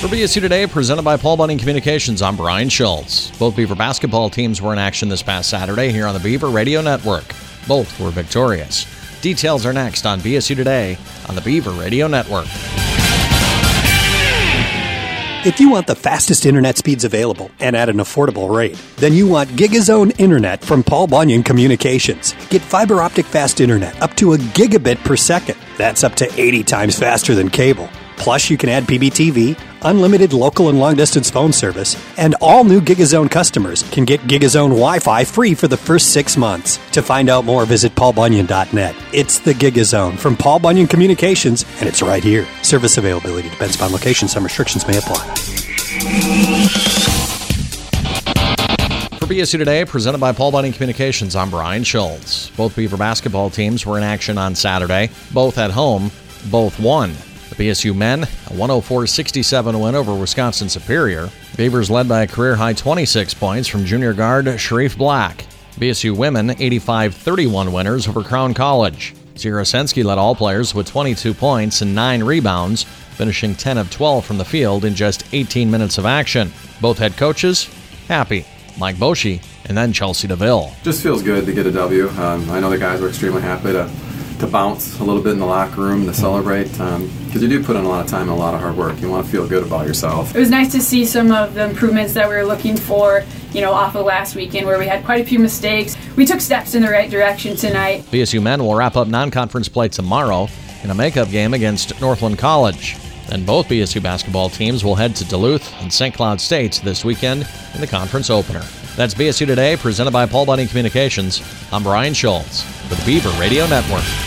For BSU Today, presented by Paul Bunyan Communications, I'm Brian Schultz. Both Beaver basketball teams were in action this past Saturday here on the Beaver Radio Network. Both were victorious. Details are next on BSU Today on the Beaver Radio Network. If you want the fastest internet speeds available and at an affordable rate, then you want GigaZone Internet from Paul Bunyan Communications. Get fiber optic fast internet up to a gigabit per second. That's up to 80 times faster than cable. Plus, you can add PBTV, unlimited local and long-distance phone service, and all new GigaZone customers can get GigaZone Wi-Fi free for the first 6 months. To find out more, visit paulbunyan.net. It's the GigaZone from Paul Bunyan Communications, and it's right here. Service availability depends upon location. Some restrictions may apply. For BSU Today, presented by Paul Bunyan Communications, I'm Brian Schultz. Both Beaver basketball teams were in action on Saturday. Both at home, both won. The BSU men, a 104-67 win over Wisconsin Superior. Beavers led by a career-high 26 points from junior guard Sharif Black. BSU women, 85-31 winners over Crown College. Zira Sensky led all players with 22 points and 9 rebounds, finishing 10 of 12 from the field in just 18 minutes of action. Both head coaches, happy. Mike Boschee and then Chelsea DeVille. Just feels good to get a W. I know the guys were extremely happy to bounce a little bit in the locker room, to celebrate, because you do put in a lot of time and a lot of hard work. You want to feel good about yourself. It was nice to see some of the improvements that we were looking for, off of last weekend where we had quite a few mistakes. We took steps in the right direction tonight. BSU men will wrap up non-conference play tomorrow in a makeup game against Northland College. Then both BSU basketball teams will head to Duluth and St. Cloud State this weekend in the conference opener. That's BSU Today, presented by Paul Bunyan Communications. I'm Brian Schultz for the Beaver Radio Network.